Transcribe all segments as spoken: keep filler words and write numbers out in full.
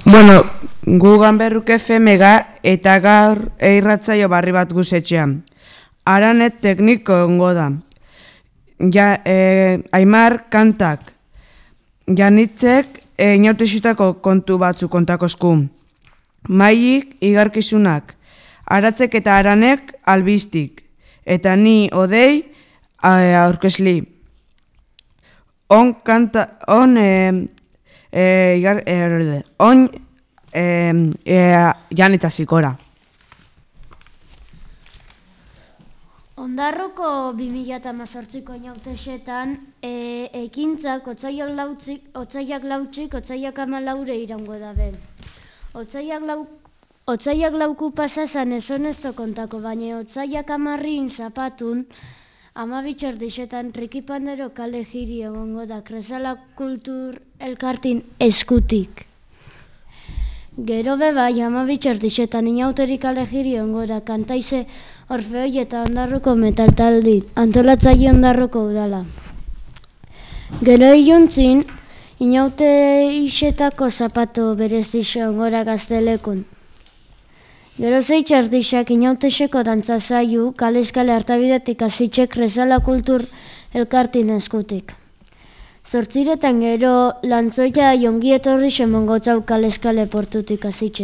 Bueno, gu Ganberruk F M-ga eta gaur irratsaio barri bat guzetxean. Aranet tekniko ongo da. Ja, eh, Aimar kantak. Janitzek eh, inautexitako kontu batzu kontakozku. Maiik igarkizunak. Aratzek eta Aranek albistik. Eta ni odei aurkezli. On kanta... On... Eh, Eh, igar, eh, on eh, eh, janita zikora. Ondarroko bi mila hemezortziko inautexetan e, ekintzak otsaiak lautzik, otsaiak lautzik, otsaiak hamalaure irango dabe. Otsaiak lau, otsaiak lauku pasasan ezonezto kontako, baina otsaiak hamarrin zapatun amabitxerdixetan Riki Pandero kale jiri egongo da Kresala Kultur Elkartin eskutik. Gero bebai amabitxerdixetan inauteri kale jiri egongo da Kantaize Orfeoi eta Ondarroko metaltaldi antolatzaile Ondarroko udala. Gero iluntzin inaute isetako zapato berezixo egongo Gaztelekun. Gero zeitxerdixak inautexeko dantzazaiu kale-eskale hartabidetik azitxe Kresala Kultur Elkartin eskutik. Zortziretan gero lantzoia jongi etorri semongotzau kale-eskale portutik azitxe.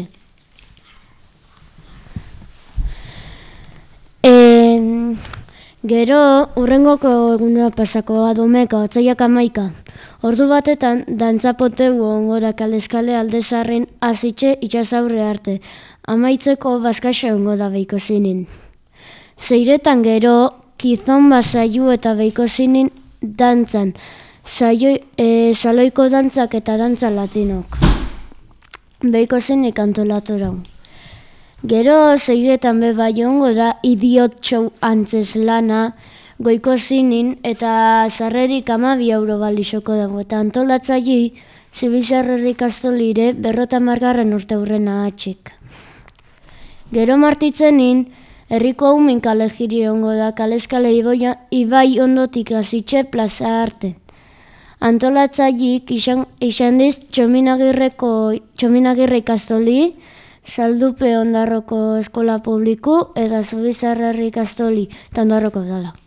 E, gero urrengoko egunea pasako adomeka otsaiak hamaika. Ordu batetan dantzapoteu ongora kale-eskale aldezarren azitxe itxasaurre arte. Amaitzeko bazkaxe ongo da beiko zinin. Zeiretan gero, kizon bazaiu eta beiko zinin dantzan. Zaio, e, zaloiko dantzak eta dantza latinok. Beiko zinik antolatorau. Gero, zeiretan be bai ongo da idiot show antzez lana, goiko zinin eta zarrerik amabi euro balixoko dago. Eta antolatzaile, zibizarrerik astolire berrota margarren urte hurrena atxik. Gero martitzenin, herriko umin kale jiri ongo da kaleskale ibai ondotik azitxe plaza arte. Antolatzailik izan, izan diz txominagirreko txominagirre ikastoli, Saldupe Ondarroko eskola publiku eta Zubizarrerri ikastoli eta Ondarroko dala.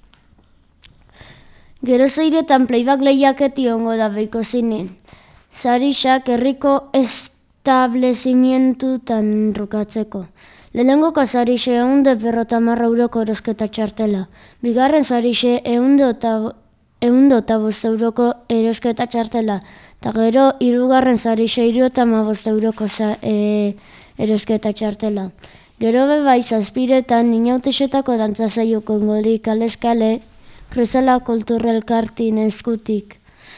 Gero zeiretan playback lehiaketi ongo da beiko zinin. Zarixak herriko establezimientutan rukatzeko. Lehenengoko zarixe eunde berrota marra euroko erosketa txartela. Bigarren zarixe eunde eta bost euroko erosketa txartela. Eta gero hirugarren zarixe hirurogeita hamabost euroko e, erosketa txartela. Gero bebai zazpiretan inautexetako dantzazaioko ingodi kaleskale Kresala Kultur Elkartin eskutik.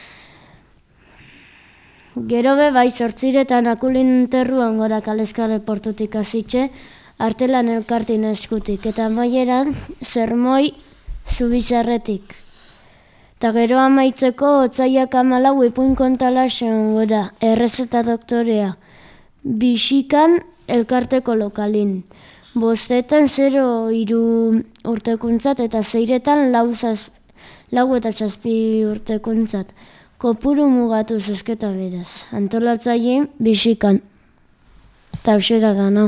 Gero bebai zortziretan akulin terruan gora kaleskale portutik azitxe, Artelan Elkartin eskutik, eta amaieran Zermoi Zubizarretik. Eta gero amaitzeko otsaiak hamalau ipuin kontalaxe ongo da, errez eta doktorea, Bixikan Elkarteko lokalin. Bostetan zero hiru urtekuntzat eta zeiretan lau, zaz, lau eta zazpi urtekuntzat. Kopuru mugatu zozketa beraz. Antolatzaile Bixikan. Eta hoxera dana.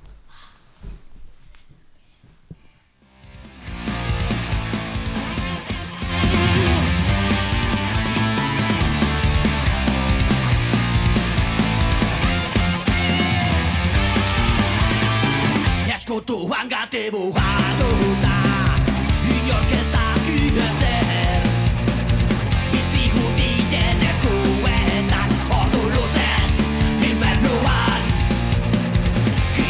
Eskutuan gati bugatu guta, inork ez daki ezer. Bizti judien eskuetan, ordu luzez, infernuan.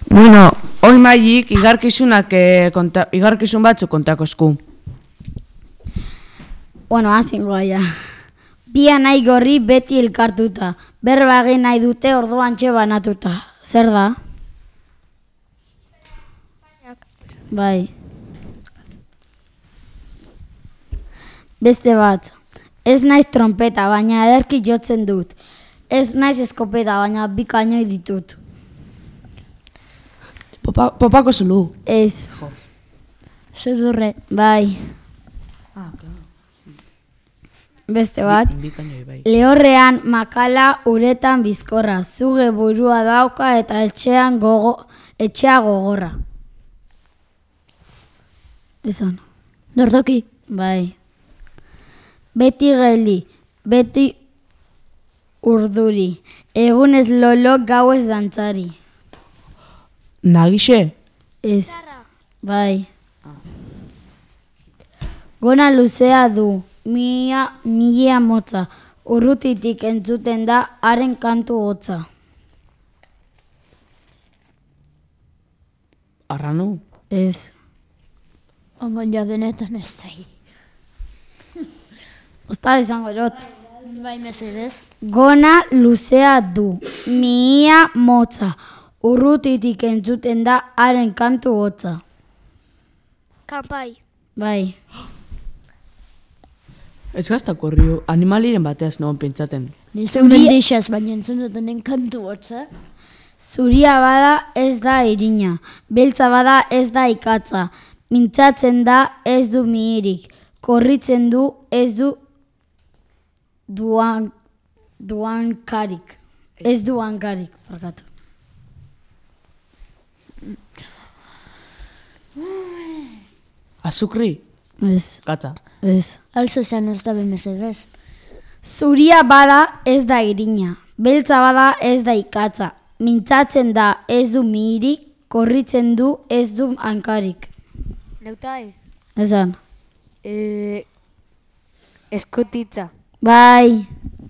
Bueno, hoi mailik igarkizunak eh, konta, igarkizun batzuk kontakosku. Bueno, hazingo aia. Bi anai gorri beti elkartuta. Berba egin nahi dute orduantxe banatuta. Zer da? Bai. Beste bat. Ez naiz trompeta, baina ederki jotzen dut. Ez naiz eskopeta, baina bi kainoi ditut. Popa, popako zulu. Ez. Sudurre. Bai. Ah, claro. Beste bat. Bi kainoi bai. Lehorrean makala uretan bizkorra. Zuge burua dauka eta etxean gogo, etxea gogorra. Esan. Nortoki. Bai. Beti geldi, beti urduri. Egunez lolo, gauez dantzari. Nagixe? Ez. Bai. Gona luzea du, mia, mila motza. Urrutitik entzuten da haren kantu hotza. Arranu? Ez. Ongon jadenetan ez da. Osta izango jot. Bai, mesedez. Gona luzea du, mia motza. Urrutitik entzuten da haren kantu hotza. Kapai. Bai. Ez gaztako horrio, animaliren bateaz noan pentsaten. Nizu mendixaz, baina entzun dutenen kantu hotza. Zuria bada ez da irina, beltza bada ez da ikatza, mintzatzen da ez du mihirik, korritzen du ez du duan, duankarik, ez duankarik, barkatu. Azukri? Ez, Katza. ez. Alzo zean ez da mesedez. Zuria bada ez da irina, beltza bada ez da ikatza, mintzatzen da ez du mihirik, korritzen du ez du hankarik. Neutai, Esan. e, eskutitza. Bai.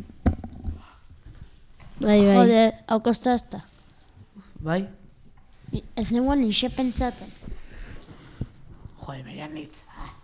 Bai, bai. Jode, hau kosta ez da. Bai? Ez neguan nixe pentsaten. Jode, beian nitz.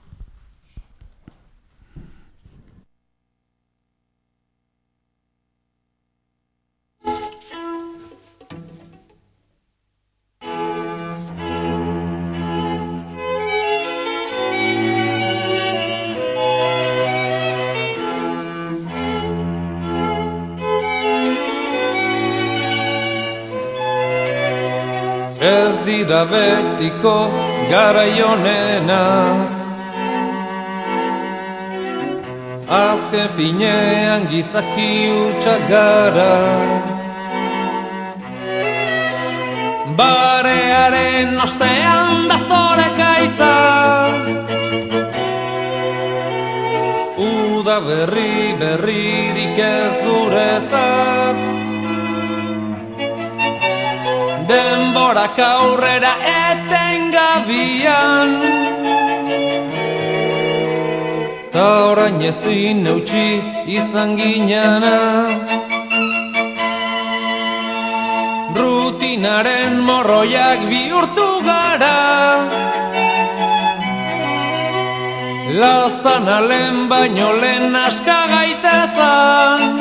Ez dira betiko garaionenak, azken finean gizaki hutsak gara. Barearen ostean datore gaitza, uda berri berririk ez guretzat. Denborak aurrera etengabian, ta orain ezin eutsi izan ginana. Rutinaren morroiak bihurtu gara, laztan alen baino lehen aska gaitezan.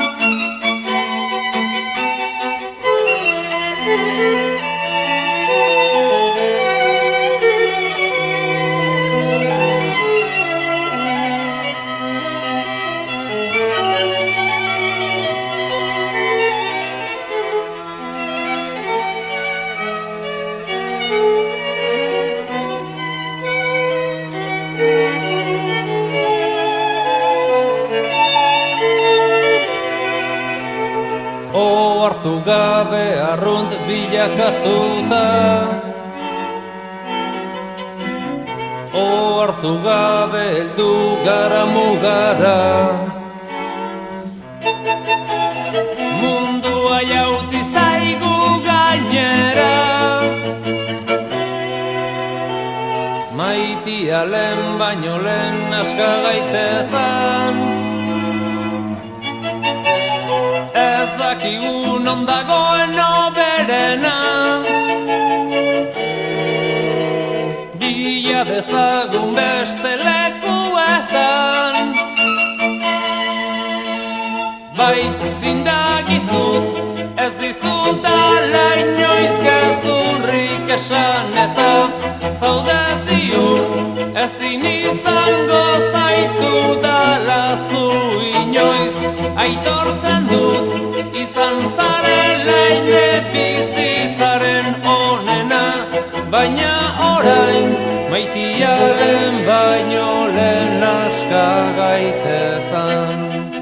Ohartu gabe arrunt bilakatuta, ohartu gabe heldu gara mugara. Mundua jautzi zaigu gainera, maitia lehen baino lehen aska gaitezan. Ez dakigu non dagoen oberena, dezagun beste lekuetan. Bai, zindagizut, ez dizudala inoiz gezurrik esan eta zaude ziur, ezin izango zaitu dalazu inoiz. Aitortzen dut, izan zarela ine bizitzaren onena, baina orain maitiaren baino lehen aska gaitezan.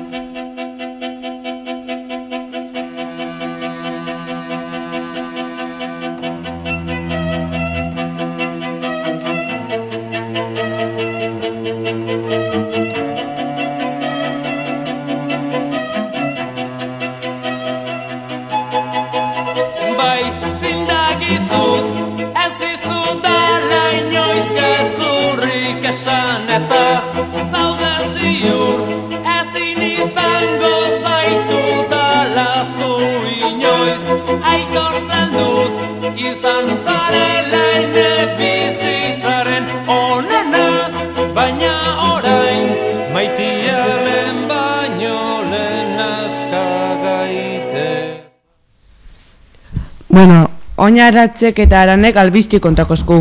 Esan eta zaude ziur, ezin izango zaitu dalazu inoiz. Aitortzen dut, izan zarela ine bizitzaren onena, baina orain maitiaren baino lehen aska gaitez. Bueno, oinaratzek eta aranek albizti kontakozku.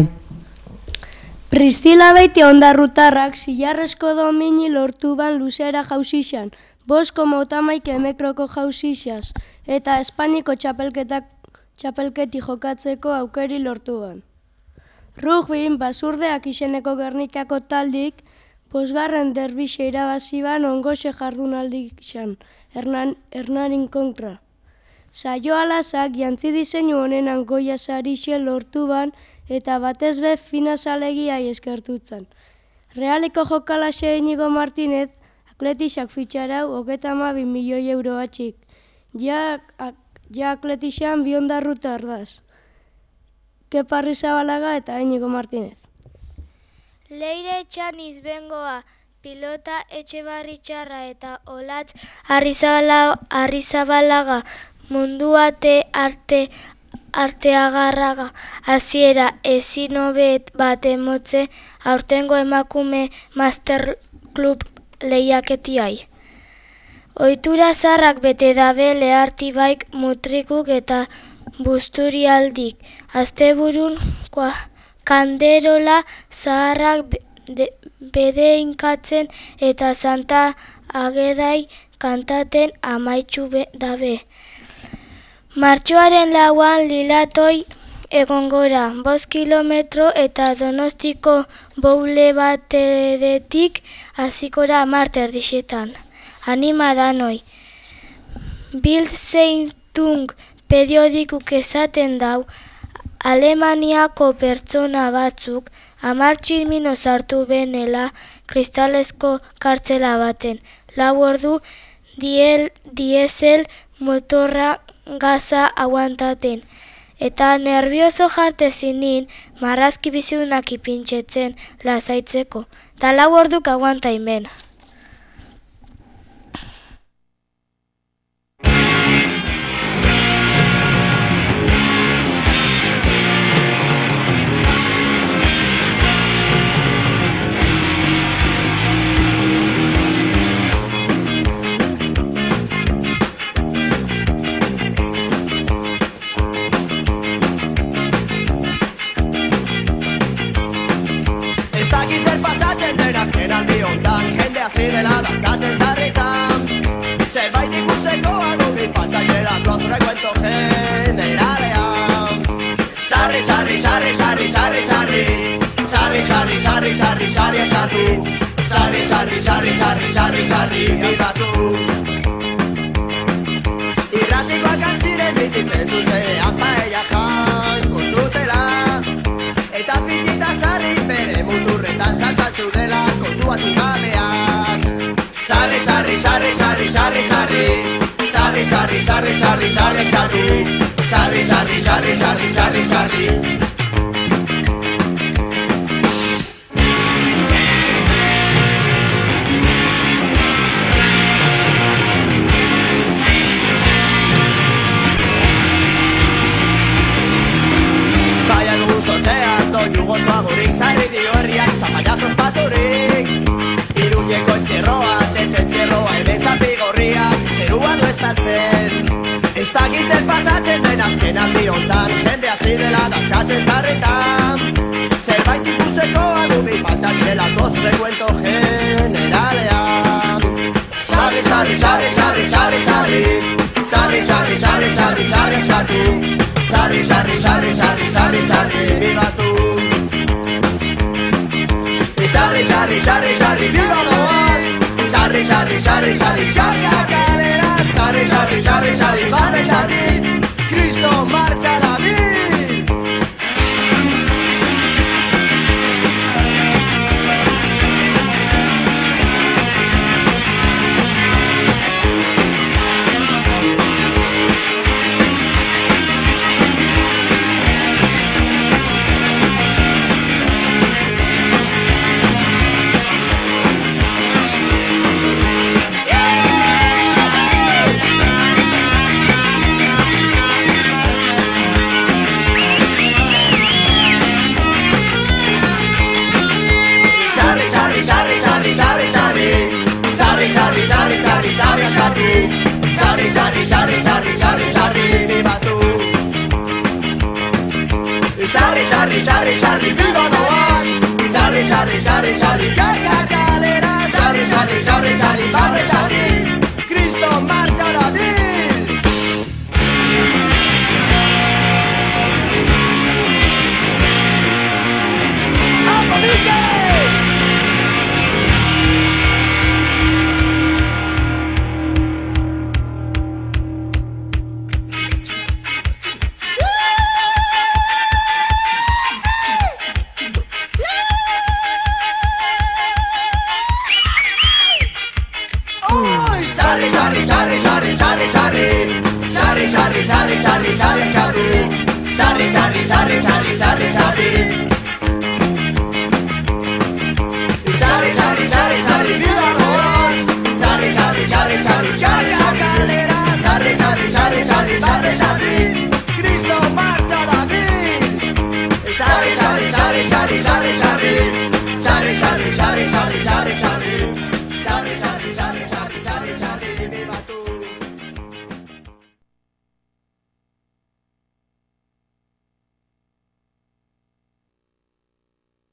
Priscila Beiti ondarrutarrak zilarrezko domini lortu ban luzera jauzixan, bosko motamaike mekroko jauzixaz, eta Espainiko txapelketak txapelketi jokatzeko aukeri lortu ban. Rugbin basurdeak izeneko Gernikako taldik, posgarren derbixe irabazi ban ongoxe jardunaldik xan, Hernan, Hernanin kontra. Saio alazak jantzi diseinu honenan goia sarixe lortu ban, eta batez be fina zalegiai eskertutzen. Realeko jokalaxe Inigo Martinez, atletixak fitxarau hogeta hamabi milioi euro atxik. Ja, ja atletixan bi ondarruta ardaz. Kepa Arrizabalaga eta Inigo Martinez. Leire Etxan Izbengoa, pilota Etxebarritxarra eta Olatz Arrizabalaga, munduate arte Arteagarraga, hasiera ezin hobet bat emotze aurtengo emakume Master Club lehiaketiai. Ohitura zarrak bete dabe lehartibaik mutrikuk eta busturialdik. Asteburun kanderola zaharrak bede inkatzen eta Santa Agedai kantaten amaitzu dabe. Martxoaren lauan Lilatoi egongora, bost kilometro eta Donostiko boule batedetik azikora amarte erdixetan. Anima danoi. Bild Zeitung periodikuk esaten dau, Alemaniako pertsona batzuk amartxil mino sartu benela kristalezko kartzela baten. Lau ordu diel, diesel motorra gaza aguantaten, eta nervioso jarte zinin marrazki bizidunak ipintxetzen lasaitzeko, eta lau orduk aguanta imen. Azken aldi hontan, jende hasi dela dantzatzen zarritan. Zerbait ikusteko adobi pantallera plazura cuento generalean. Sarri, sarri, sarri, sarri, sarri, sarri. Sarri, sarri, sarri, sarri, sarri, eskatu. Sarri, sarri, sarri, sarri, sarri, sarri, eskatu. Irratikoak antziren bititzen zuzenean paella janko zutela. Eta pitita sarri bere muturretan saltzan zudela kontuatu gabeak. Sarri, sarri, sarri, sarri, sarri, sarri. Sarri, sarri, sarri, sarri, sarri, sarri. Sarri, sarri, sarri, sarri, sarri, sarri. Zaila dugu sortzea, doinu gozoagorik zarri dio herria dantzatzen. Ez dakiz zer pasatzen den azken aldi hontan, jende hasi dela dantzatzen zarretan. Zerbait ikusteko adumi falta direlako zure kuento generalean. Sarri, sarri, sarri, sarri, sarri, sarri. Sarri, sarri, sarri, sarri, sarri, sarri. Sarri, sarri, sarri, sarri, sarri, sarri, bibatu. Sarri, sarri, sarri, sarri, viva doaz. Sarri, sarri, sarri, sarri, sarri, kalera. Sarri, sarri, sarri, sarri, sarri, sarri. Cristo marcha David. Sarri, sarri, sarri, sarri, sarri, sarri, viva tu. Sarri, sarri, sarri, sarri, viva doaz. Sarri, sarri, sarri, sarri, sarri, kalera. Sarri, sarri, sarri, sarri, sarri, sarri, Cristo marcha David. ¡Aponique! Sarri, sarri, sarri, sarri, sarri, sarri. Sarri, sarri, sarri, sarri, sarri, sarri. Sarri, sarri, sarri, sarri, sarri, sarri. Sarri, sarri, sarri, sarri, viva doaz. Sarri, sarri, sarri, sarri, sarri.